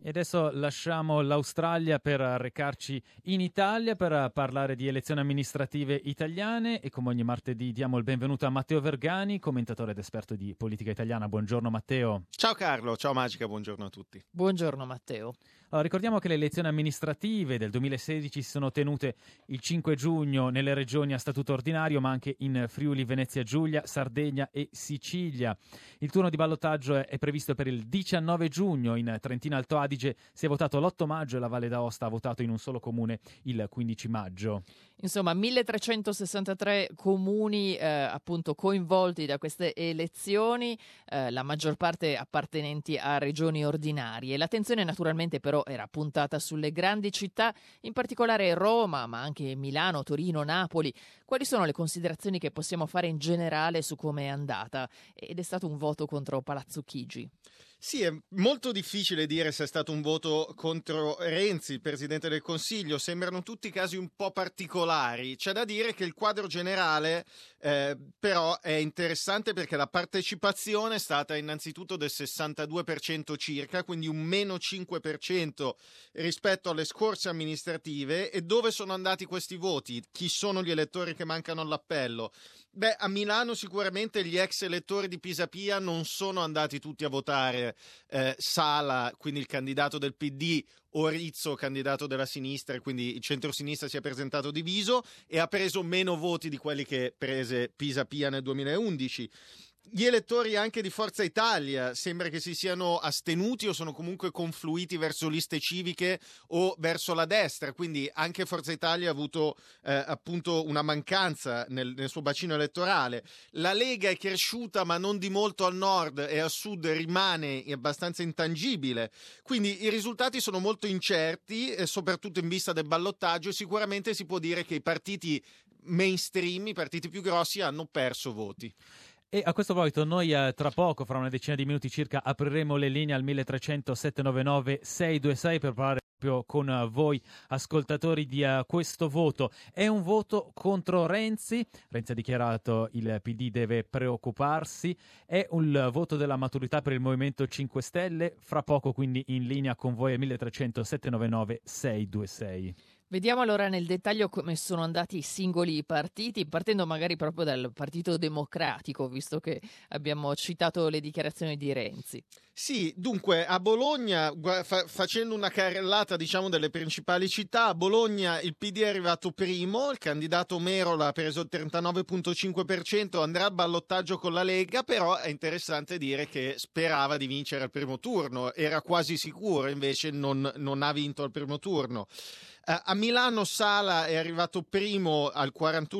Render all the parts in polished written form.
E adesso lasciamo l'Australia per recarci in Italia per parlare di elezioni amministrative italiane e come ogni martedì diamo il benvenuto a Matteo Vergani, commentatore ed esperto di politica italiana. Buongiorno Matteo. Ciao Carlo, ciao Magica, buongiorno a tutti. Buongiorno Matteo. Allora, ricordiamo che le elezioni amministrative del 2016 si sono tenute il 5 giugno nelle regioni a statuto ordinario, ma anche in Friuli, Venezia Giulia, Sardegna e Sicilia. Il turno di ballottaggio è previsto per il 19 giugno in Trentino Alto Adige, si è votato l'8 maggio e la Valle d'Aosta ha votato in un solo comune il 15 maggio. Insomma, 1363 comuni appunto coinvolti da queste elezioni, la maggior parte appartenenti a regioni ordinarie. L'attenzione naturalmente però era puntata sulle grandi città, in particolare Roma, ma anche Milano, Torino, Napoli. Quali sono le considerazioni che possiamo fare in generale su come è andata? Ed è stato un voto contro Palazzo Chigi. Sì, è molto difficile dire se è stato un voto contro Renzi, il Presidente del Consiglio. Sembrano tutti casi un po' particolari. C'è da dire che il quadro generale però è interessante perché la partecipazione è stata innanzitutto del 62% circa, quindi un meno 5% rispetto alle scorse amministrative. E dove sono andati questi voti? Chi sono gli elettori che mancano all'appello? Beh, a Milano sicuramente gli ex elettori di Pisapia non sono andati tutti a votare Sala, quindi il candidato del PD, o Rizzo, candidato della sinistra, e quindi il centrosinistra si è presentato diviso e ha preso meno voti di quelli che prese Pisapia nel 2011. Gli elettori anche di Forza Italia sembra che si siano astenuti o sono comunque confluiti verso liste civiche o verso la destra, quindi anche Forza Italia ha avuto appunto una mancanza nel suo bacino elettorale. La Lega è cresciuta ma non di molto al nord e al sud rimane abbastanza intangibile, quindi i risultati sono molto incerti, soprattutto in vista del ballottaggio, e sicuramente si può dire che i partiti mainstream, i partiti più grossi, hanno perso voti. E a questo proposito noi tra poco, fra una decina di minuti circa, apriremo le linee al 1300 799 626 per parlare proprio con voi ascoltatori di questo voto. È un voto contro Renzi. Renzi ha dichiarato il PD deve preoccuparsi. È un voto della maturità per il Movimento 5 Stelle. Fra poco quindi in linea con voi al 1300 799 626. Vediamo allora nel dettaglio come sono andati i singoli partiti, partendo magari proprio dal Partito Democratico, visto che abbiamo citato le dichiarazioni di Renzi. Sì, dunque a Bologna, facendo una carrellata diciamo delle principali città, a Bologna il PD è arrivato primo, il candidato Merola ha preso il 39,5%, andrà al ballottaggio con la Lega, però è interessante dire che sperava di vincere al primo turno, era quasi sicuro, invece non ha vinto al primo turno. A Milano Sala è arrivato primo al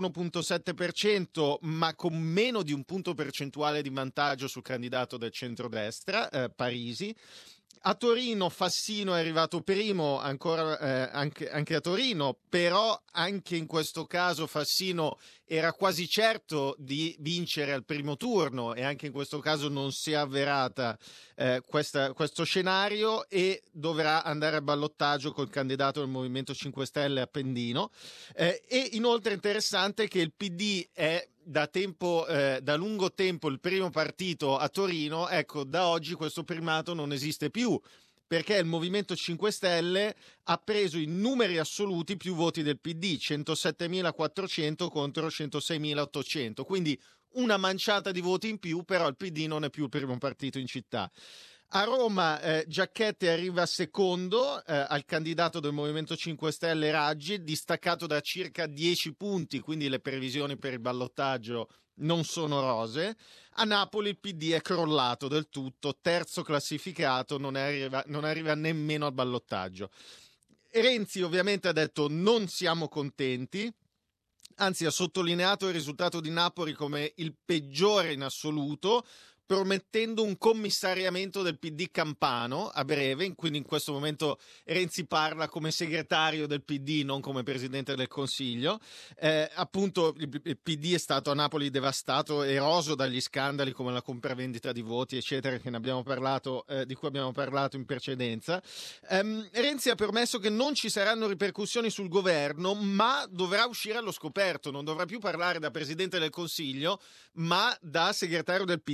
41,7%, ma con meno di un punto percentuale di vantaggio sul candidato del centrodestra, Parisi. A Torino Fassino è arrivato primo, ancora anche a Torino, però anche in questo caso Fassino era quasi certo di vincere al primo turno e anche in questo caso non si è avverata questo scenario e dovrà andare a ballottaggio col candidato del Movimento 5 Stelle Appendino. E inoltre è interessante che il PD è da lungo tempo il primo partito a Torino. Ecco, da oggi questo primato non esiste più, perché il Movimento 5 Stelle ha preso in numeri assoluti più voti del PD, 107.400 contro 106.800, quindi una manciata di voti in più, però il PD non è più il primo partito in città. A Roma Giacchetti arriva secondo al candidato del Movimento 5 Stelle Raggi, distaccato da circa 10 punti, quindi le previsioni per il ballottaggio non sono rose. A Napoli il PD è crollato del tutto, terzo classificato, non arriva nemmeno al ballottaggio. Renzi ovviamente ha detto non siamo contenti, anzi ha sottolineato il risultato di Napoli come il peggiore in assoluto, promettendo un commissariamento del PD campano a breve, quindi in questo momento Renzi parla come segretario del PD, non come presidente del Consiglio. Appunto il PD è stato a Napoli devastato, eroso dagli scandali come la compravendita di voti, eccetera, di cui abbiamo parlato in precedenza. Renzi ha promesso che non ci saranno ripercussioni sul governo, ma dovrà uscire allo scoperto, non dovrà più parlare da presidente del Consiglio, ma da segretario del PD, cosa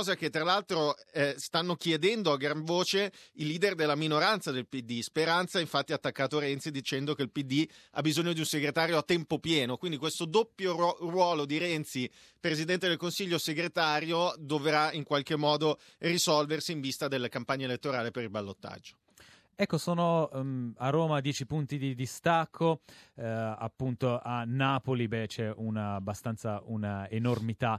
cosa che tra l'altro stanno chiedendo a gran voce i leader della minoranza del PD. Speranza infatti ha attaccato Renzi dicendo che il PD ha bisogno di un segretario a tempo pieno, quindi questo doppio ruolo di Renzi, Presidente del Consiglio, segretario, dovrà in qualche modo risolversi in vista delle campagne elettorali per il ballottaggio. Ecco, sono a Roma 10 punti di distacco, appunto a Napoli c'è una enormità.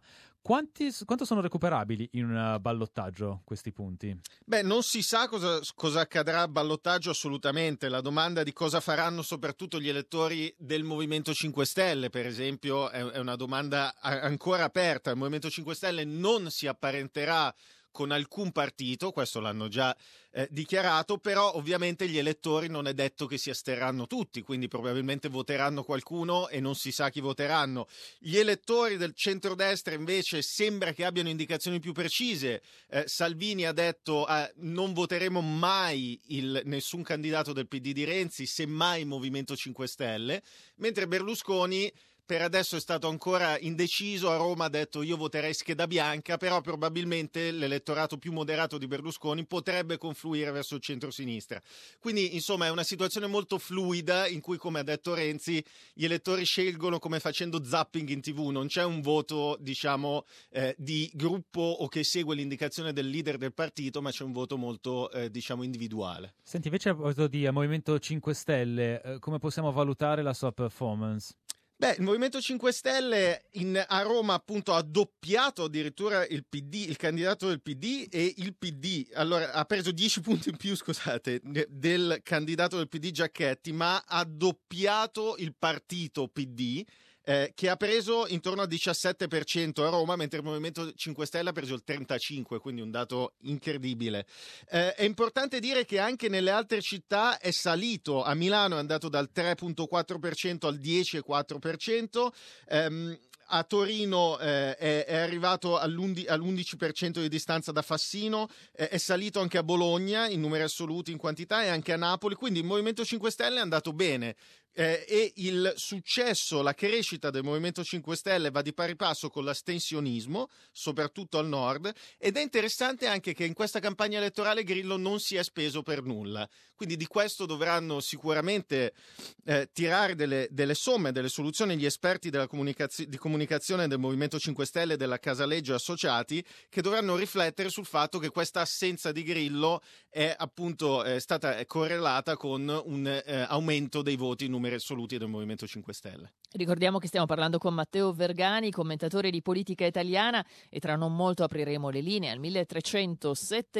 Quanto sono recuperabili in un ballottaggio questi punti? Beh, non si sa cosa accadrà al ballottaggio assolutamente. La domanda di cosa faranno soprattutto gli elettori del Movimento 5 Stelle, per esempio, è una domanda ancora aperta. Il Movimento 5 Stelle non si apparenterà con alcun partito, questo l'hanno già dichiarato, però ovviamente gli elettori non è detto che si asterranno tutti, quindi probabilmente voteranno qualcuno e non si sa chi voteranno. Gli elettori del centrodestra invece sembra che abbiano indicazioni più precise. Salvini ha detto non voteremo mai nessun candidato del PD di Renzi, semmai Movimento 5 Stelle, mentre Berlusconi per adesso è stato ancora indeciso. A Roma ha detto io voterei scheda bianca, però probabilmente l'elettorato più moderato di Berlusconi potrebbe confluire verso il centro-sinistra. Quindi insomma è una situazione molto fluida in cui, come ha detto Renzi, gli elettori scelgono come facendo zapping in TV, non c'è un voto diciamo di gruppo o che segue l'indicazione del leader del partito, ma c'è un voto molto diciamo individuale. Senti, invece a proposito di Movimento 5 Stelle, come possiamo valutare la sua performance? Beh, il Movimento 5 Stelle a Roma appunto ha doppiato addirittura il PD, il candidato del PD, e il PD allora ha preso 10 punti in più, scusate, del candidato del PD Giacchetti, ma ha doppiato il partito PD, che ha preso intorno al 17% a Roma, mentre il Movimento 5 Stelle ha preso il 35%, quindi un dato incredibile. È importante dire che anche nelle altre città è salito. A Milano è andato dal 3,4% al 10,4%. A Torino è arrivato all'11% di distanza da Fassino, è salito anche a Bologna in numeri assoluti, in quantità, e anche a Napoli, quindi il Movimento 5 Stelle è andato bene. E il successo, la crescita del Movimento 5 Stelle va di pari passo con l'astensionismo, soprattutto al nord, ed è interessante anche che in questa campagna elettorale Grillo non si è speso per nulla, quindi di questo dovranno sicuramente tirare delle somme, delle soluzioni gli esperti della di comunicazione del Movimento 5 Stelle e della Casaleggio Associati, che dovranno riflettere sul fatto che questa assenza di Grillo è appunto stata correlata con un aumento dei voti in numeri assoluti del Movimento 5 Stelle. Ricordiamo che stiamo parlando con Matteo Vergani, commentatore di politica italiana, e tra non molto apriremo le linee al 1300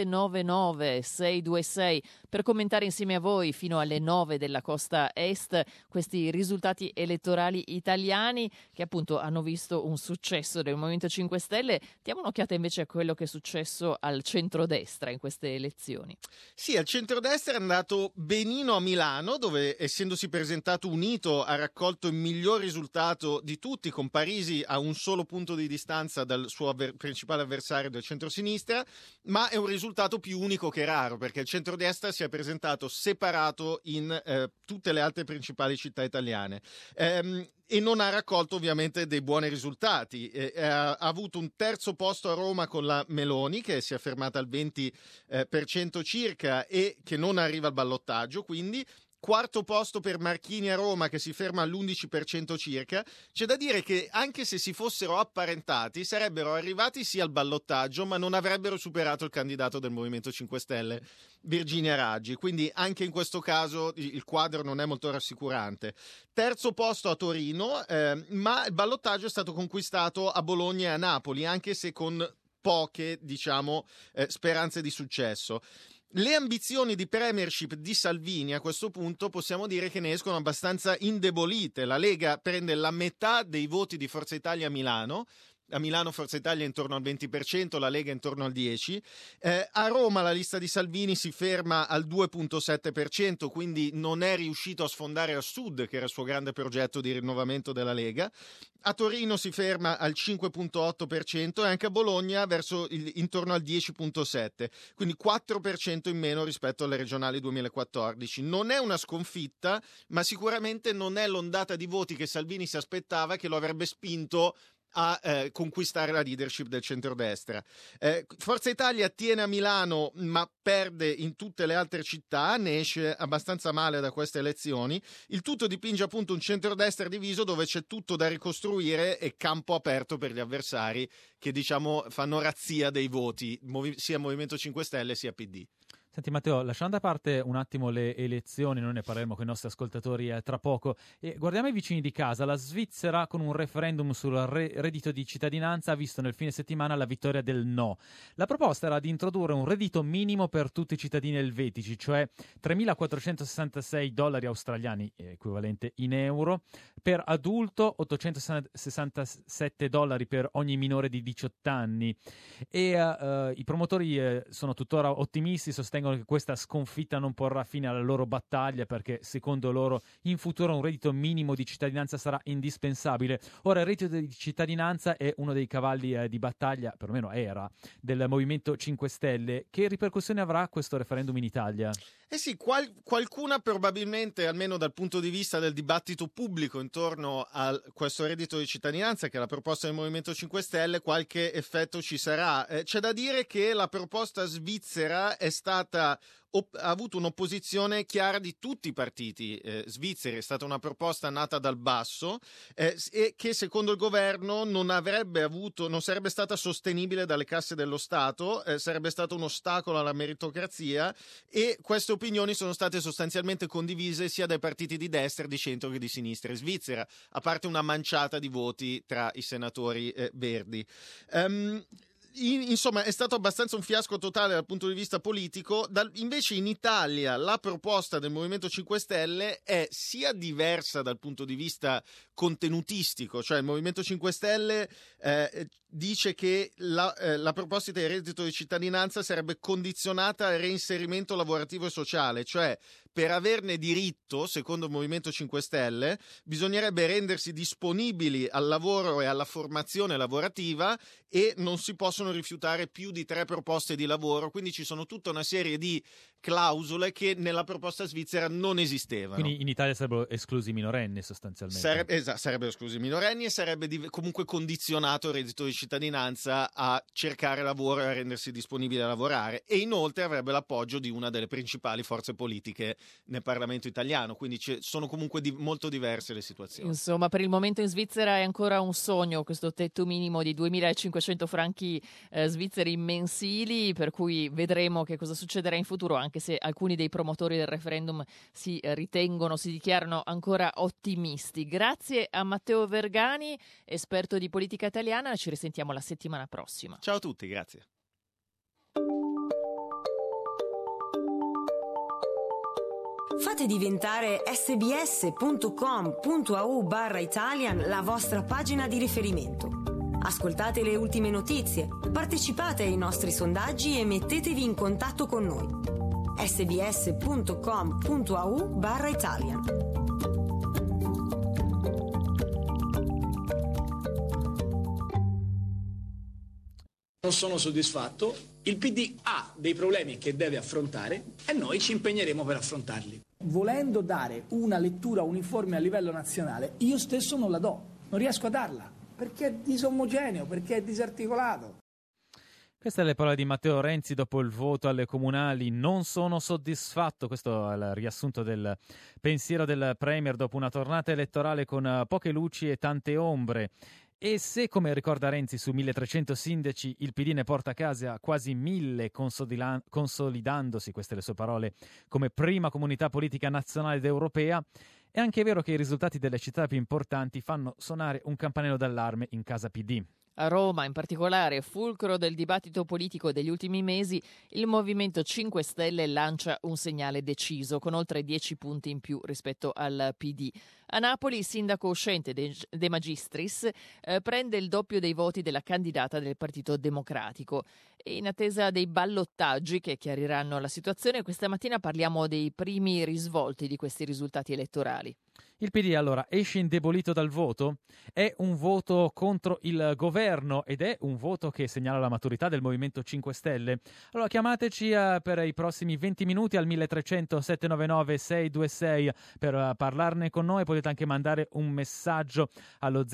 799 626 per commentare insieme a voi fino alle 9 della costa est questi risultati elettorali italiani che appunto hanno visto un successo del Movimento 5 Stelle. Diamo un'occhiata invece a quello che è successo al centrodestra in queste elezioni. Sì, al centrodestra è andato benino a Milano, dove essendosi presentato unito ha raccolto il miglior risultato di tutti, con Parisi a un solo punto di distanza dal suo principale avversario del centrosinistra, ma è un risultato più unico che raro, perché il centrodestra si è presentato separato in tutte le altre principali città italiane. E non ha raccolto ovviamente dei buoni risultati. Ha avuto un terzo posto a Roma con la Meloni, che si è fermata al 20% circa e che non arriva al ballottaggio, quindi quarto posto per Marchini a Roma, che si ferma all'11% circa. C'è da dire che anche se si fossero apparentati sarebbero arrivati sì al ballottaggio, ma non avrebbero superato il candidato del Movimento 5 Stelle, Virginia Raggi, quindi anche in questo caso il quadro non è molto rassicurante. Terzo posto a Torino, ma il ballottaggio è stato conquistato a Bologna e a Napoli, anche se con poche, diciamo, speranze di successo. Le ambizioni di premiership di Salvini a questo punto possiamo dire che ne escono abbastanza indebolite. La Lega prende la metà dei voti di Forza Italia a Milano. A Milano Forza Italia è intorno al 20%, la Lega intorno al 10%. A Roma la lista di Salvini si ferma al 2,7%, quindi non è riuscito a sfondare a sud, che era il suo grande progetto di rinnovamento della Lega. A Torino si ferma al 5,8% e anche a Bologna intorno al 10,7%, quindi 4% in meno rispetto alle regionali 2014. Non è una sconfitta, ma sicuramente non è l'ondata di voti che Salvini si aspettava, che lo avrebbe spinto a conquistare la leadership del centrodestra. Forza Italia tiene a Milano ma perde in tutte le altre città, ne esce abbastanza male da queste elezioni. Il tutto dipinge appunto un centrodestra diviso dove c'è tutto da ricostruire e campo aperto per gli avversari che diciamo fanno razzia dei voti, sia Movimento 5 Stelle sia PD. Senti Matteo, lasciando da parte un attimo le elezioni, noi ne parleremo con i nostri ascoltatori tra poco, e guardiamo i vicini di casa. La Svizzera con un referendum sul reddito di cittadinanza ha visto nel fine settimana la vittoria del no. La proposta era di introdurre un reddito minimo per tutti i cittadini elvetici, cioè $3.466 australiani, equivalente in euro, per adulto, $867 per ogni minore di 18 anni. E i promotori sono tuttora ottimisti, sostengono che questa sconfitta non porrà fine alla loro battaglia perché secondo loro in futuro un reddito minimo di cittadinanza sarà indispensabile. Ora il reddito di cittadinanza è uno dei cavalli di battaglia, perlomeno era, del Movimento 5 Stelle. Che ripercussioni avrà questo referendum in Italia? Eh sì, qualcuna probabilmente, almeno dal punto di vista del dibattito pubblico intorno a questo reddito di cittadinanza, che è la proposta del Movimento 5 Stelle, qualche effetto ci sarà. C'è da dire che la proposta svizzera ha avuto un'opposizione chiara di tutti i partiti svizzeri, è stata una proposta nata dal basso e che secondo il governo non sarebbe stata sostenibile dalle casse dello Stato, sarebbe stato un ostacolo alla meritocrazia, e queste opinioni sono state sostanzialmente condivise sia dai partiti di destra, di centro che di sinistra in Svizzera, a parte una manciata di voti tra i senatori verdi. Insomma, è stato abbastanza un fiasco totale dal punto di vista politico. Invece in Italia la proposta del Movimento 5 Stelle è sia diversa dal punto di vista contenutistico, cioè il Movimento 5 Stelle dice che la proposta di reddito di cittadinanza sarebbe condizionata al reinserimento lavorativo e sociale, cioè per averne diritto, secondo il Movimento 5 Stelle, bisognerebbe rendersi disponibili al lavoro e alla formazione lavorativa e non si possono rifiutare più di 3 proposte di lavoro, quindi ci sono tutta una serie di clausole che nella proposta svizzera non esistevano. Quindi in Italia sarebbero esclusi i minorenni sostanzialmente. Sarebbero esclusi i minorenni e sarebbe comunque condizionato il reddito di cittadinanza a cercare lavoro e a rendersi disponibile a lavorare, e inoltre avrebbe l'appoggio di una delle principali forze politiche nel Parlamento italiano, quindi sono comunque molto diverse le situazioni. Insomma, per il momento in Svizzera è ancora un sogno questo tetto minimo di 2.500 franchi svizzeri mensili, per cui vedremo che cosa succederà in futuro, anche se alcuni dei promotori del referendum si dichiarano ancora ottimisti. Grazie a Matteo Vergani, esperto di politica italiana, ci risentiamo la settimana prossima. Ciao a tutti, grazie. Fate diventare sbs.com.au/Italian la vostra pagina di riferimento. Ascoltate le ultime notizie, partecipate ai nostri sondaggi e mettetevi in contatto con noi. sbs.com.au/Italian. Non sono soddisfatto, il PD ha dei problemi che deve affrontare e noi ci impegneremo per affrontarli. Volendo dare una lettura uniforme a livello nazionale, io stesso non la do, non riesco a darla, perché è disomogeneo, perché è disarticolato. Queste le parole di Matteo Renzi dopo il voto alle comunali. Non sono soddisfatto, questo è il riassunto del pensiero del Premier dopo una tornata elettorale con poche luci e tante ombre. E se, come ricorda Renzi, su 1.300 sindaci il PD ne porta a casa quasi 1.000, consolidandosi, queste le sue parole, come prima comunità politica nazionale ed europea, è anche vero che i risultati delle città più importanti fanno suonare un campanello d'allarme in casa PD. A Roma, in particolare, fulcro del dibattito politico degli ultimi mesi, il Movimento 5 Stelle lancia un segnale deciso, con oltre 10 punti in più rispetto al PD. A Napoli il sindaco uscente De Magistris prende il doppio dei voti della candidata del Partito Democratico. E in attesa dei ballottaggi che chiariranno la situazione, questa mattina parliamo dei primi risvolti di questi risultati elettorali. Il PD allora esce indebolito dal voto? È un voto contro il governo ed è un voto che segnala la maturità del Movimento 5 Stelle? Allora chiamateci per i prossimi 20 minuti al 1300 799 626 per parlarne con noi. Potete anche mandare un messaggio allo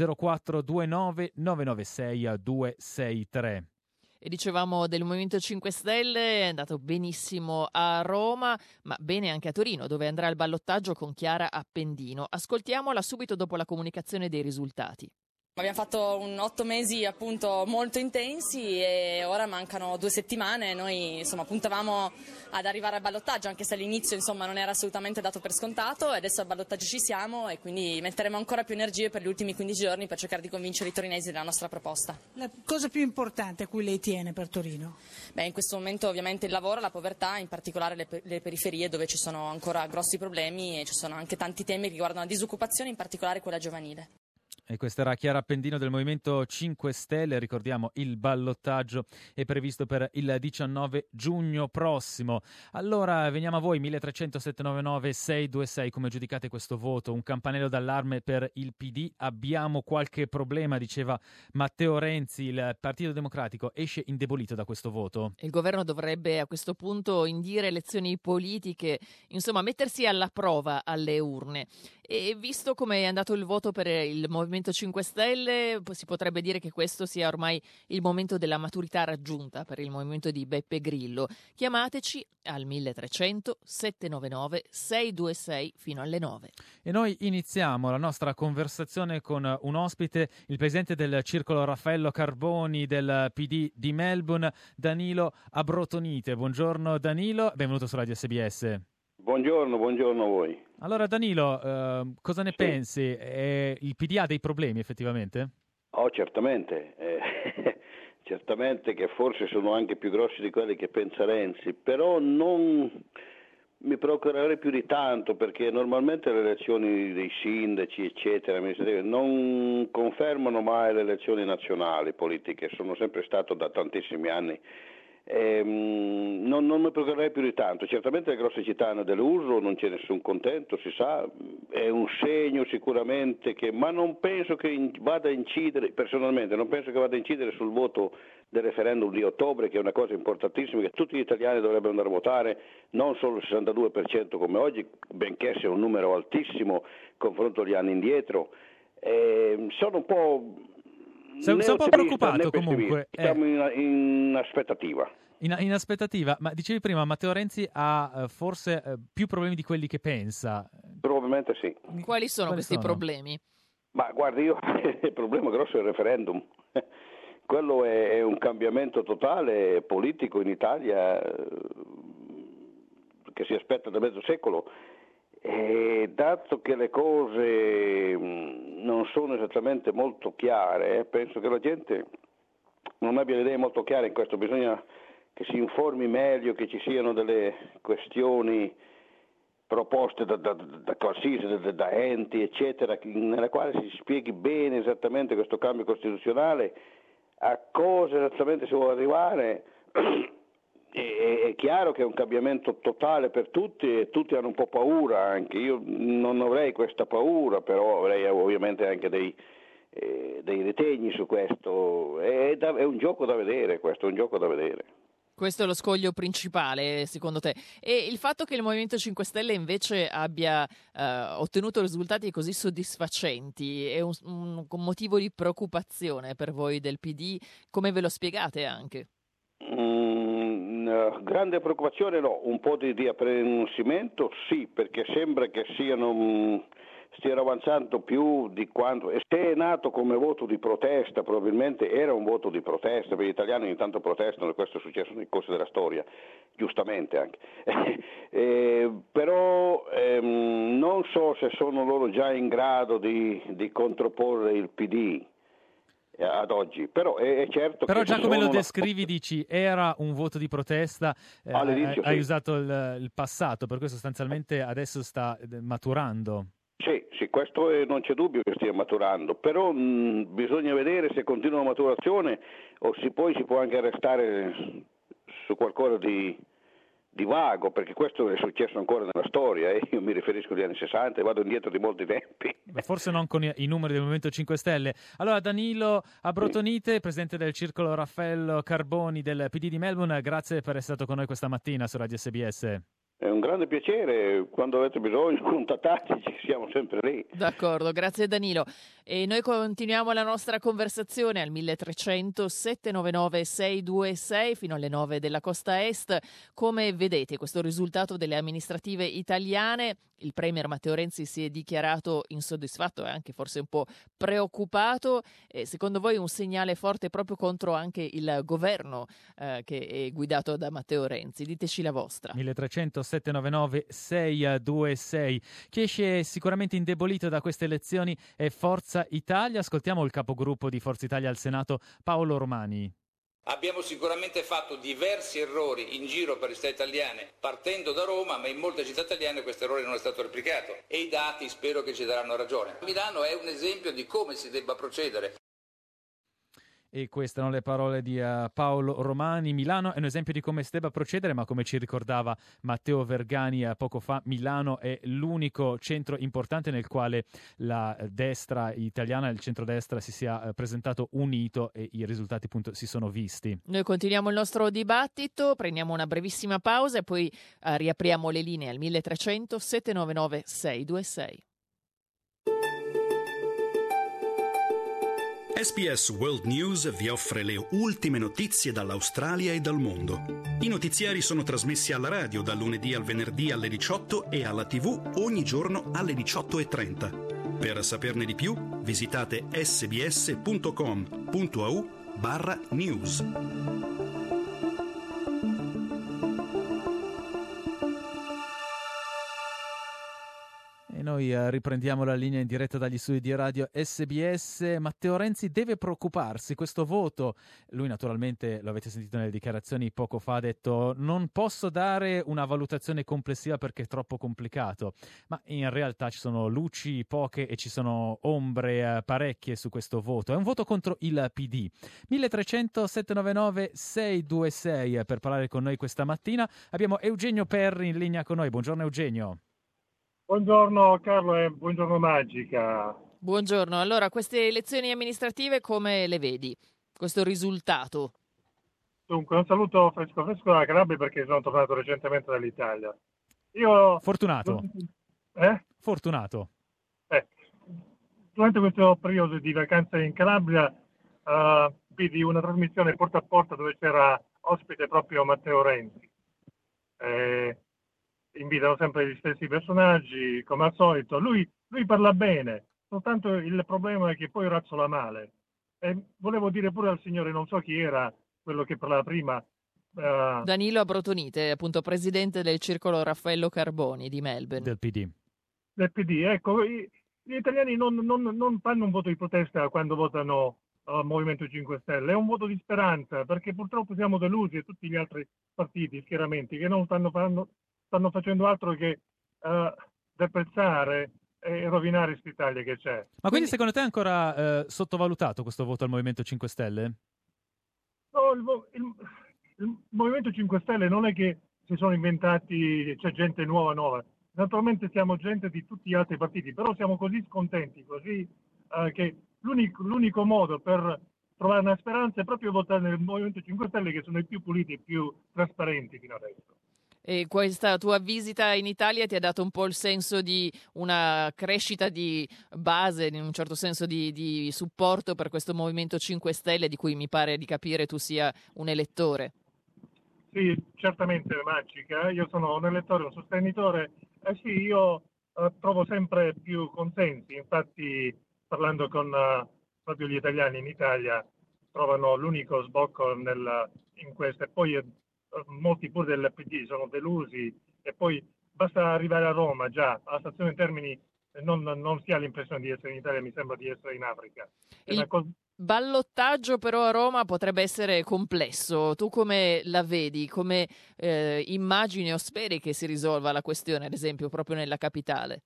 0429 996 263. E dicevamo del Movimento 5 Stelle, è andato benissimo a Roma, ma bene anche a Torino, dove andrà al ballottaggio con Chiara Appendino. Ascoltiamola subito dopo la comunicazione dei risultati. Abbiamo fatto 8 mesi appunto molto intensi e ora mancano 2 settimane. Noi puntavamo ad arrivare al ballottaggio, anche se all'inizio non era assolutamente dato per scontato, e adesso al ballottaggio ci siamo e quindi metteremo ancora più energie per gli ultimi 15 giorni per cercare di convincere i torinesi della nostra proposta. La cosa più importante a cui lei tiene per Torino? In questo momento ovviamente il lavoro, la povertà, in particolare le periferie dove ci sono ancora grossi problemi e ci sono anche tanti temi che riguardano la disoccupazione, in particolare quella giovanile. E questa era Chiara Appendino del Movimento 5 Stelle. Ricordiamo, il ballottaggio è previsto per il 19 giugno prossimo. Allora veniamo a voi, 1300 799 626, come giudicate questo voto? Un campanello d'allarme per il PD? Abbiamo qualche problema, diceva Matteo Renzi. Il Partito Democratico esce indebolito da questo voto? Il governo dovrebbe a questo punto indire elezioni politiche, mettersi alla prova alle urne. E visto come è andato il voto per il Movimento 5 Stelle, si potrebbe dire che questo sia ormai il momento della maturità raggiunta per il movimento di Beppe Grillo. Chiamateci al 1300 799 626 fino alle 9. E noi iniziamo la nostra conversazione con un ospite, il presidente del Circolo Raffaello Carboni del PD di Melbourne, Danilo Abrotonite. Buongiorno Danilo, benvenuto su Radio SBS. Buongiorno a voi. Allora Danilo, cosa ne pensi? Il PD ha dei problemi effettivamente? Certamente. Certamente che forse sono anche più grossi di quelli che pensa Renzi, però non mi preoccuperei più di tanto, perché normalmente le elezioni dei sindaci eccetera non confermano mai le elezioni nazionali politiche, sono sempre stato da tantissimi anni. Non mi preoccuperei più di tanto. Certamente le grosse città hanno deluso, non c'è nessun contento, si sa, è un segno sicuramente ma non penso che vada a incidere, personalmente non penso che vada a incidere sul voto del referendum di ottobre, che è una cosa importantissima, che tutti gli italiani dovrebbero andare a votare, non solo il 62% come oggi, benché sia un numero altissimo confronto agli anni indietro. Sono un po'... Sei un po' preoccupato comunque. Siamo in aspettativa. In aspettativa, ma dicevi prima, Matteo Renzi ha forse più problemi di quelli che pensa. Probabilmente sì. Quali sono questi problemi? Ma guardi, il problema grosso è il referendum. Quello è un cambiamento totale politico in Italia che si aspetta da mezzo secolo. E dato che le cose non sono esattamente molto chiare, penso che la gente non abbia le idee molto chiare in questo. Bisogna che si informi meglio, che ci siano delle questioni proposte da qualsiasi, da enti eccetera, nella quale si spieghi bene esattamente questo cambio costituzionale, a cosa esattamente si vuole arrivare. È chiaro che è un cambiamento totale per tutti e tutti hanno un po' paura anche. Io non avrei questa paura, però avrei ovviamente anche dei ritegni su questo. È un gioco da vedere questo, è un gioco da vedere. Questo è lo scoglio principale, secondo te. E il fatto che il Movimento 5 Stelle invece abbia ottenuto risultati così soddisfacenti è un motivo di preoccupazione per voi del PD? Come ve lo spiegate anche? Grande preoccupazione no, un po' di apprensimento sì, perché sembra che stiano avanzando più di quanto, e se è nato come voto di protesta, probabilmente era un voto di protesta, perché gli italiani ogni tanto protestano e questo è successo nel corso della storia, giustamente anche, però non so se sono loro già in grado di controporre il PD ad oggi, però è certo però che già come lo descrivi dici era un voto di protesta, hai usato il passato, per cui sostanzialmente adesso sta maturando. Sì, questo non c'è dubbio che stia maturando, però bisogna vedere se continua la maturazione o poi si può anche restare su qualcosa di vago, perché questo è successo ancora nella storia, io mi riferisco agli anni 60 e vado indietro di molti tempi. Forse non con i numeri del Movimento 5 Stelle. Allora, Danilo Abrotonite, presidente del Circolo Raffaello Carboni del PD di Melbourne, grazie per essere stato con noi questa mattina su Radio SBS. È un grande piacere, quando avete bisogno contattateci, siamo sempre lì. D'accordo, grazie Danilo. E noi continuiamo la nostra conversazione al 1300 799 626 fino alle 9 della costa est. Come vedete questo risultato delle amministrative italiane? Il premier Matteo Renzi si è dichiarato insoddisfatto e anche forse un po' preoccupato. Secondo voi un segnale forte proprio contro anche il governo che è guidato da Matteo Renzi? Diteci la vostra. 1300 799 626. Chi esce sicuramente indebolito da queste elezioni è Forza Italia. Ascoltiamo il capogruppo di Forza Italia al Senato, Paolo Romani. Abbiamo sicuramente fatto diversi errori in giro per le città italiane partendo da Roma, ma in molte città italiane questo errore non è stato replicato e i dati spero che ci daranno ragione. Milano è un esempio di come si debba procedere. E queste erano le parole di Paolo Romani. Milano è un esempio di come si debba procedere, ma come ci ricordava Matteo Vergani poco fa, Milano è l'unico centro importante nel quale la destra italiana, il centrodestra, si sia presentato unito e i risultati appunto si sono visti. Noi continuiamo il nostro dibattito, prendiamo una brevissima pausa e poi riapriamo le linee al 1300 799 626. SBS World News vi offre le ultime notizie dall'Australia e dal mondo. I notiziari sono trasmessi alla radio dal lunedì al venerdì alle 18 e alla TV ogni giorno alle 18:30. Per saperne di più, visitate sbs.com.au/news. E noi riprendiamo la linea in diretta dagli studi di radio SBS. Matteo Renzi deve preoccuparsi, questo voto, lui naturalmente, lo avete sentito nelle dichiarazioni poco fa, ha detto non posso dare una valutazione complessiva perché è troppo complicato, ma in realtà ci sono luci poche e ci sono ombre parecchie su questo voto. È un voto contro il PD. 1300 799 626 per parlare con noi questa mattina. Abbiamo Eugenio Perri in linea con noi. Buongiorno Eugenio. Buongiorno Carlo e buongiorno Magica. Buongiorno, allora queste elezioni amministrative come le vedi? Questo risultato? Dunque un saluto fresco dalla Calabria perché sono tornato recentemente dall'Italia. Fortunato. Fortunato. Durante questo periodo di vacanze in Calabria vidi una trasmissione porta a porta dove c'era ospite proprio Matteo Renzi. Invitano sempre gli stessi personaggi, come al solito. Lui parla bene, soltanto il problema è che poi razzola male. E volevo dire pure al signore, non so chi era, quello che parlava prima. Danilo Abrotonite, appunto presidente del Circolo Raffaello Carboni di Melbourne. Del PD. Del PD, ecco. Gli italiani non fanno un voto di protesta quando votano Movimento 5 Stelle, è un voto di speranza, perché purtroppo siamo delusi e tutti gli altri partiti, schieramenti, che non stanno facendo altro che deprezzare e rovinare quest'Italia che c'è. Ma quindi secondo te è ancora sottovalutato questo voto al Movimento 5 Stelle? No, il Movimento 5 Stelle non è che si sono inventati, c'è gente nuova. Naturalmente siamo gente di tutti gli altri partiti, però siamo così scontenti, così che l'unico modo per trovare una speranza è proprio votare nel Movimento 5 Stelle, che sono i più puliti e più trasparenti fino adesso. E questa tua visita in Italia ti ha dato un po' il senso di una crescita di base, in un certo senso di supporto per questo Movimento 5 Stelle, di cui mi pare di capire tu sia un elettore. Sì, certamente Magica. Io sono un elettore, un sostenitore. Sì, io trovo sempre più consensi. Infatti, parlando con proprio gli italiani in Italia, trovano l'unico sbocco in questo. E poi molti pure del PD sono delusi, e poi basta arrivare a Roma, già alla stazione Termini non si ha l'impressione di essere in Italia, mi sembra di essere in Africa. Il ballottaggio però a Roma potrebbe essere complesso. Tu come la vedi? Come immagini o speri che si risolva la questione, ad esempio, proprio nella capitale?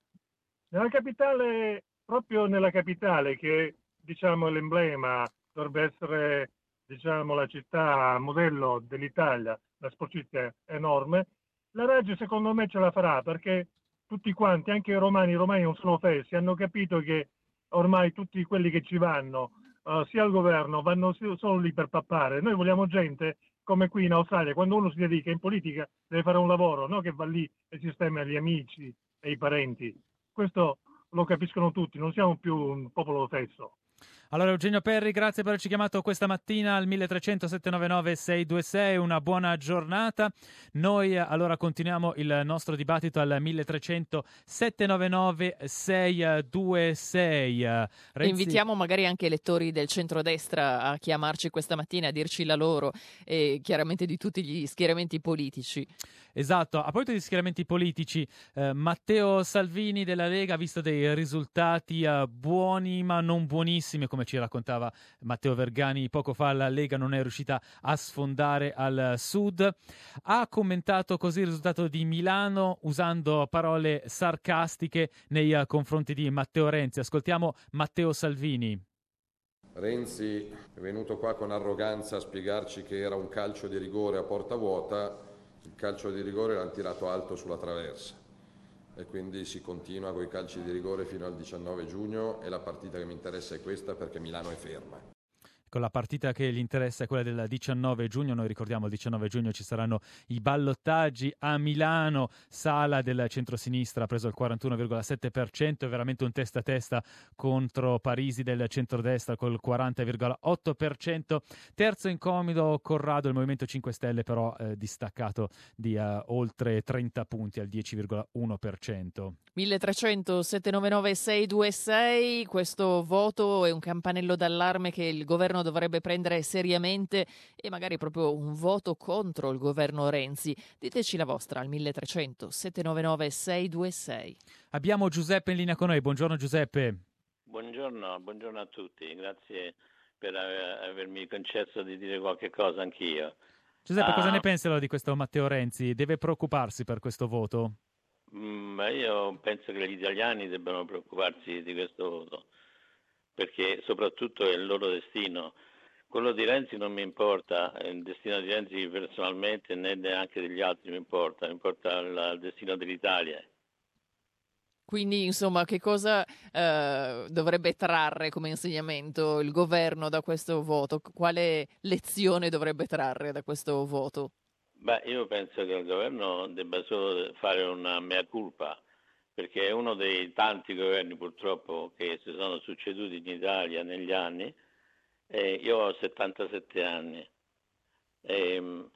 Proprio nella capitale, che diciamo l'emblema, dovrebbe essere la città modello dell'Italia, la sporcizia è enorme. La Raggi secondo me ce la farà, perché tutti quanti, anche i romani non sono offesi, hanno capito che ormai tutti quelli che ci vanno, sia al governo, vanno solo lì per pappare. Noi vogliamo gente come qui in Australia, quando uno si dedica in politica deve fare un lavoro, no che va lì e sistema gli amici e i parenti. Questo lo capiscono tutti, non siamo più un popolo fesso. Allora Eugenio Perri, grazie per averci chiamato questa mattina al 1300 799 626, una buona giornata. Noi allora continuiamo il nostro dibattito al 1300 799 626. Invitiamo magari anche elettori del centrodestra a chiamarci questa mattina, a dirci la loro e chiaramente di tutti gli schieramenti politici. Esatto, a proposito di schieramenti politici, Matteo Salvini della Lega ha visto dei risultati buoni ma non buonissimi, come ci raccontava Matteo Vergani poco fa. La Lega non è riuscita a sfondare al sud. Ha commentato così il risultato di Milano usando parole sarcastiche nei confronti di Matteo Renzi. Ascoltiamo Matteo Salvini. Renzi è venuto qua con arroganza a spiegarci che era un calcio di rigore a porta vuota. Il calcio di rigore l'hanno tirato alto sulla traversa e quindi si continua con i calci di rigore fino al 19 giugno e la partita che mi interessa è questa perché Milano è ferma. Con la partita che gli interessa è quella del 19 giugno, noi ricordiamo il 19 giugno ci saranno i ballottaggi a Milano. Sala del centrosinistra ha preso il 41,7%, è veramente un testa a testa contro Parisi del centrodestra col 40,8%. Terzo incomodo Corrado, il Movimento 5 Stelle però distaccato di oltre 30 punti al 10,1%. 1300 799 626, questo voto è un campanello d'allarme che il governo dovrebbe prendere seriamente e magari proprio un voto contro il governo Renzi. Diteci la vostra al 1300 799 626. Abbiamo Giuseppe in linea con noi. Buongiorno Giuseppe. Buongiorno a tutti, grazie per avermi concesso di dire qualche cosa anch'io. Giuseppe, cosa ne pensi allora di questo Matteo Renzi? Deve preoccuparsi per questo voto? Io penso che gli italiani debbano preoccuparsi di questo voto, perché soprattutto è il loro destino. Quello di Renzi non mi importa, il destino di Renzi personalmente né neanche degli altri mi importa il destino dell'Italia. Quindi, insomma, che cosa dovrebbe trarre come insegnamento il governo da questo voto? Quale lezione dovrebbe trarre da questo voto? Io penso che il governo debba solo fare una mea culpa, perché è uno dei tanti governi purtroppo che si sono succeduti in Italia negli anni. Io ho 77 anni e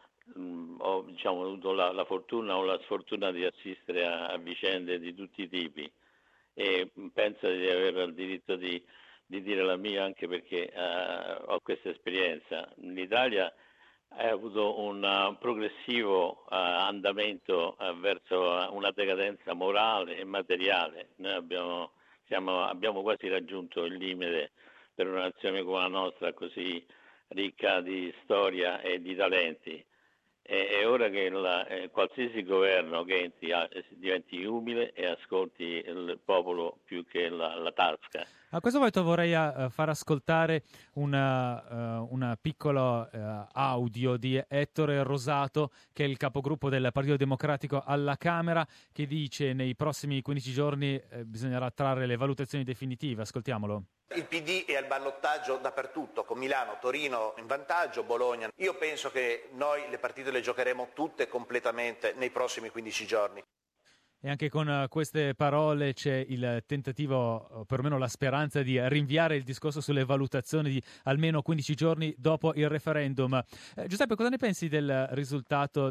ho avuto la fortuna o la sfortuna di assistere a vicende di tutti i tipi e penso di avere il diritto di dire la mia, anche perché ho questa esperienza. L'Italia ha avuto un progressivo andamento verso una decadenza morale e materiale. Noi abbiamo quasi raggiunto il limite per una nazione come la nostra, così ricca di storia e di talenti. È ora che qualsiasi governo che diventi umile e ascolti il popolo più che la tasca. A questo punto vorrei far ascoltare una piccola audio di Ettore Rosato, che è il capogruppo del Partito Democratico alla Camera, che dice nei prossimi 15 giorni bisognerà trarre le valutazioni definitive. Ascoltiamolo. Il PD è al ballottaggio dappertutto, con Milano, Torino in vantaggio, Bologna. Io penso che noi le partite le giocheremo tutte completamente nei prossimi 15 giorni. E anche con queste parole c'è il tentativo, perlomeno la speranza, di rinviare il discorso sulle valutazioni di almeno 15 giorni dopo il referendum. Giuseppe, cosa ne pensi del risultato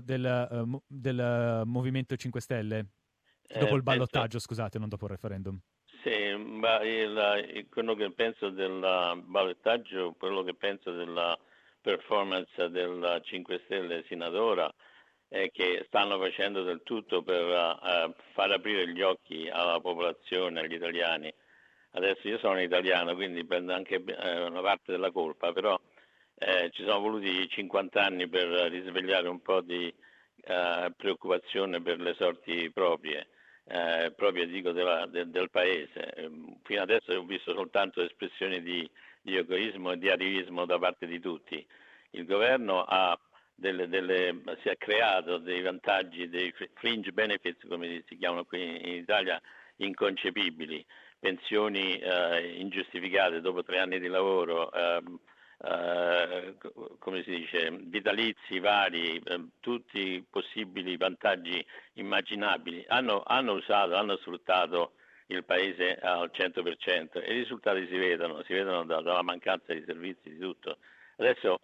del Movimento 5 Stelle? Dopo il ballottaggio, scusate, non dopo il referendum. Sì, ma quello che penso del ballottaggio, quello che penso della performance del 5 Stelle sino ad ora è che stanno facendo del tutto per far aprire gli occhi alla popolazione, agli italiani. Adesso io sono italiano, quindi prendo anche una parte della colpa, però ci sono voluti 50 anni per risvegliare un po' di preoccupazione per le sorti proprie dico del paese. Fino adesso ho visto soltanto espressioni di egoismo e di arrivismo da parte di tutti. Il governo ha si è creato dei vantaggi, dei fringe benefits, come si chiamano qui in Italia, inconcepibili, pensioni ingiustificate dopo 3 anni di lavoro, come si dice, vitalizi vari, tutti i possibili vantaggi immaginabili. Hanno sfruttato il paese al 100% e i risultati si vedono dalla mancanza di servizi, di tutto. Adesso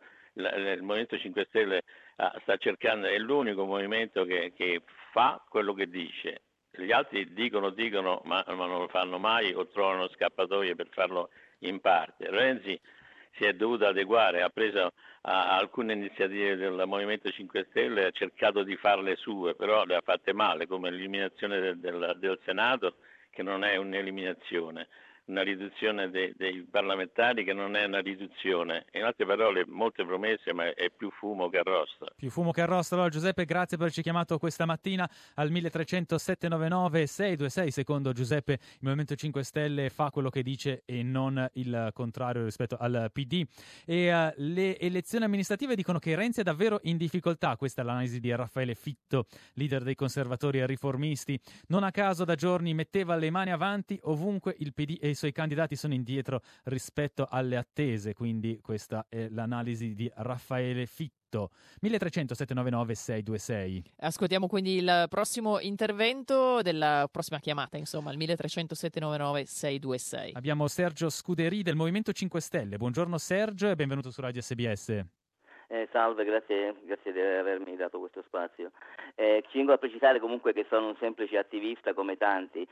il Movimento 5 Stelle sta cercando, è l'unico movimento che fa quello che dice. Gli altri dicono, ma non lo fanno mai o trovano scappatoie per farlo in parte. Renzi si è dovuto adeguare, ha preso alcune iniziative del Movimento 5 Stelle e ha cercato di farle sue, però le ha fatte male, come l'eliminazione del Senato, che non è un'eliminazione, una riduzione dei parlamentari che non è una riduzione. In altre parole, molte promesse, ma è più fumo che arrosto. Più fumo che arrosto. Allora, Giuseppe, grazie per averci chiamato questa mattina al 1300 799 626. Secondo Giuseppe, il Movimento 5 Stelle fa quello che dice e non il contrario rispetto al PD. E le elezioni amministrative dicono che Renzi è davvero in difficoltà. Questa è l'analisi di Raffaele Fitto, leader dei conservatori e riformisti. Non a caso da giorni metteva le mani avanti ovunque il PD e i suoi candidati sono indietro rispetto alle attese, quindi questa è l'analisi di Raffaele Fitto. 1300 799 626. Ascoltiamo quindi il prossimo intervento della prossima chiamata, insomma, il 1300 799 626. Abbiamo Sergio Scuderi del Movimento 5 Stelle. Buongiorno Sergio e benvenuto su Radio SBS. Salve, grazie di avermi dato questo spazio. Ci tengo a precisare comunque che sono un semplice attivista come tanti,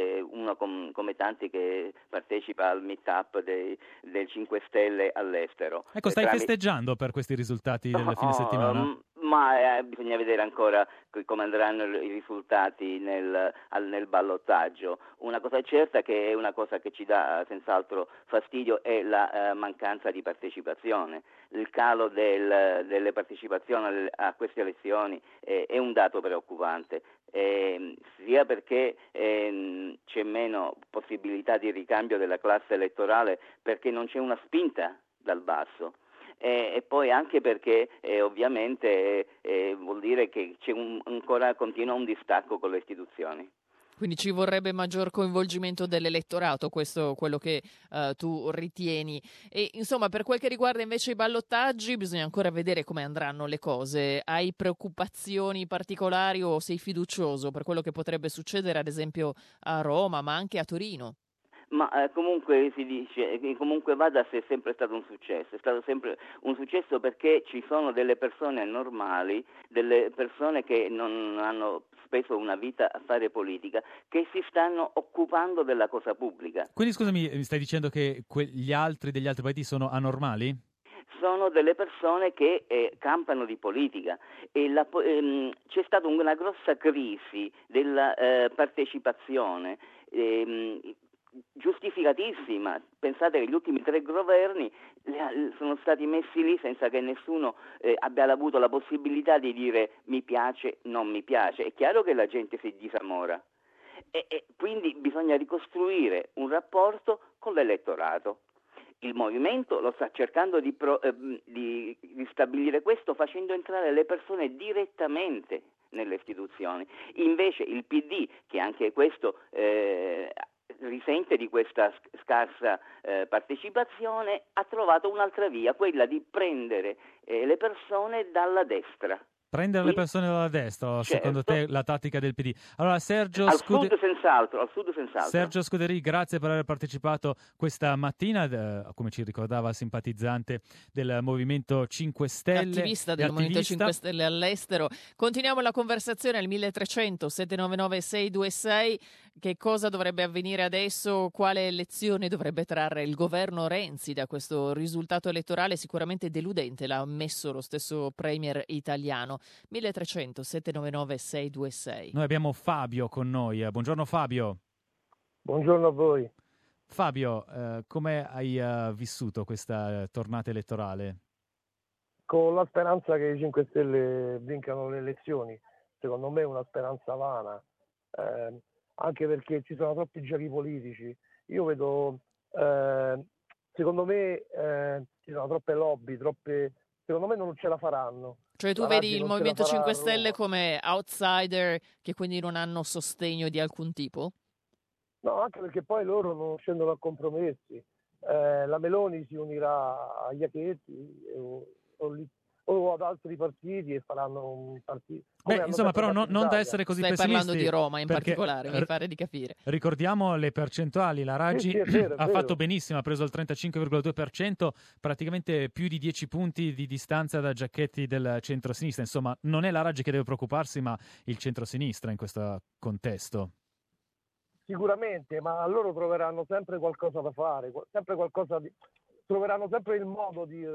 come tanti che partecipa al meet-up del 5 Stelle all'estero. Ecco, stai festeggiando per questi risultati del fine settimana? Ma bisogna vedere ancora come andranno i risultati nel ballottaggio. Una cosa certa, che è una cosa che ci dà senz'altro fastidio, è la mancanza di partecipazione. Il calo delle partecipazioni a queste elezioni è un dato preoccupante, sia perché c'è meno possibilità di ricambio della classe elettorale, perché non c'è una spinta dal basso. E poi anche perché ovviamente vuol dire che ancora continua un distacco con le istituzioni. Quindi ci vorrebbe maggior coinvolgimento dell'elettorato, questo è quello che tu ritieni. E insomma, per quel che riguarda invece i ballottaggi, bisogna ancora vedere come andranno le cose. Hai preoccupazioni particolari o sei fiducioso per quello che potrebbe succedere, ad esempio a Roma, ma anche a Torino? Ma comunque si dice che comunque vada, se è sempre stato un successo, è stato sempre un successo perché ci sono delle persone normali, delle persone che non hanno speso una vita a fare politica, che si stanno occupando della cosa pubblica. Quindi scusami, mi stai dicendo che degli altri partiti sono anormali? Sono delle persone che campano di politica e c'è stata una grossa crisi della partecipazione, giustificatissima. Pensate che gli ultimi 3 governi sono stati messi lì senza che nessuno abbia avuto la possibilità di dire mi piace, non mi piace. È chiaro che la gente si disamora e quindi bisogna ricostruire un rapporto con l'elettorato. Il movimento lo sta cercando di ristabilire questo, facendo entrare le persone direttamente nelle istituzioni. Invece il PD, che anche questo risente di questa scarsa partecipazione, ha trovato un'altra via, quella di prendere le persone dalla destra. Prendere le persone dalla destra, certo. Secondo te la tattica del PD. Allora, Sergio al sud senz'altro. Sergio Scuderi, grazie per aver partecipato questa mattina, come ci ricordava simpatizzante del Movimento 5 Stelle. Attivista del Movimento 5 Stelle all'estero. Continuiamo la conversazione al 1300 799 626. Che cosa dovrebbe avvenire adesso? Quale lezione dovrebbe trarre il governo Renzi da questo risultato elettorale sicuramente deludente? L'ha ammesso lo stesso premier italiano. 1300 799 626. Noi abbiamo Fabio con noi. Buongiorno Fabio. Buongiorno a voi. Fabio, come hai vissuto questa tornata elettorale? Con la speranza che i 5 Stelle vincano le elezioni. Secondo me è una speranza vana, anche perché ci sono troppi giochi politici. Io vedo, secondo me ci sono troppe lobby, troppe secondo me non ce la faranno. Cioè tu La vedi Raggi il non ce la Movimento farà a 5 Stelle Roma. come outsider che quindi non hanno sostegno di alcun tipo? No, anche perché poi loro non scendono a compromessi. La Meloni si unirà a Iacchetti o ad altri partiti e faranno un partito. Insomma, però non da essere così Stai pessimisti. parlando di Roma in perché, particolare, mi pare di capire. Ricordiamo le percentuali, la Raggi Sì, è vero, è ha vero. fatto benissimo, ha preso il 35,2%, praticamente più di 10 punti di distanza da Giacchetti del centro-sinistra. Insomma, non è la Raggi che deve preoccuparsi, ma il centro-sinistra in questo contesto. Sicuramente, ma loro troveranno sempre qualcosa da fare, troveranno sempre il modo di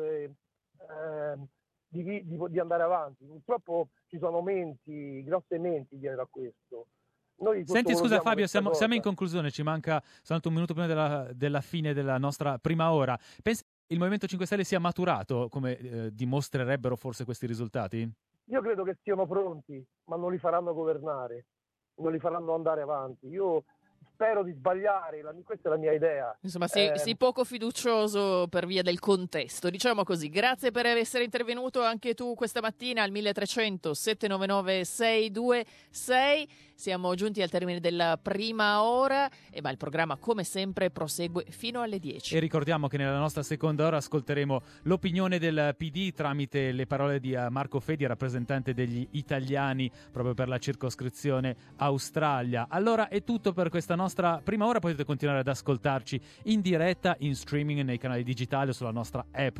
andare avanti. Purtroppo ci sono grosse menti dietro a questo. Noi Senti, scusa sottovalutiamo Fabio, questa siamo in cosa. conclusione, ci manca soltanto un minuto prima della fine della nostra prima ora. Pensi che il Movimento 5 Stelle sia maturato, come dimostrerebbero forse questi risultati? Io credo che siano pronti, ma non li faranno governare, non li faranno andare avanti. Io spero di sbagliare, questa è la mia idea. Insomma, sei poco fiducioso per via del contesto, diciamo così. Grazie per essere intervenuto anche tu questa mattina al 1300 799 626. Siamo giunti al termine della prima ora e il programma come sempre prosegue fino alle 10. E ricordiamo che nella nostra seconda ora ascolteremo l'opinione del PD tramite le parole di Marco Fedi, rappresentante degli italiani proprio per la circoscrizione Australia. Allora è tutto per questa nostra prima ora, potete continuare ad ascoltarci in diretta, in streaming, nei canali digitali o sulla nostra app